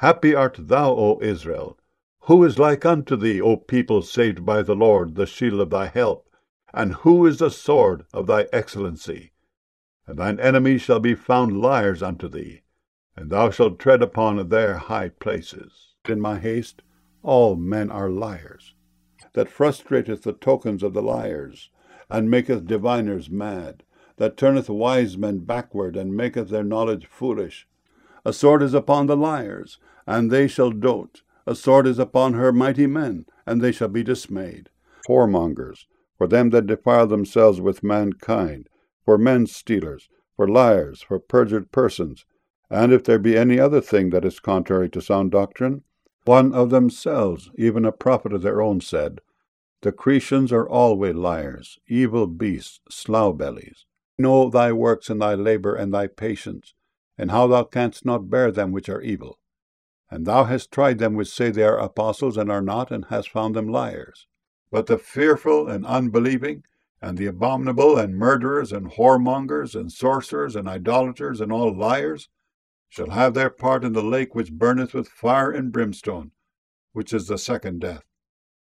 Happy art thou, O Israel! Who is like unto thee, O people saved by the Lord, the shield of thy help? And who is the sword of thy excellency? And thine enemies shall be found liars unto thee, and thou shalt tread upon their high places. In my haste, all men are liars, that frustrateth the tokens of the liars, and maketh diviners mad, that turneth wise men backward, and maketh their knowledge foolish. A sword is upon the liars, and they shall dote. A sword is upon her mighty men, and they shall be dismayed. Whoremongers, for them that defile themselves with mankind, for men stealers, for liars, for perjured persons, and if there be any other thing that is contrary to sound doctrine. One of themselves, even a prophet of their own, said, The Cretians are always liars, evil beasts, slough bellies. Know thy works and thy labour and thy patience, and how thou canst not bear them which are evil. And thou hast tried them which say they are apostles and are not, and hast found them liars. But the fearful and unbelieving, and the abominable, and murderers, and whoremongers, and sorcerers, and idolaters, and all liars, shall have their part in the lake which burneth with fire and brimstone, which is the second death.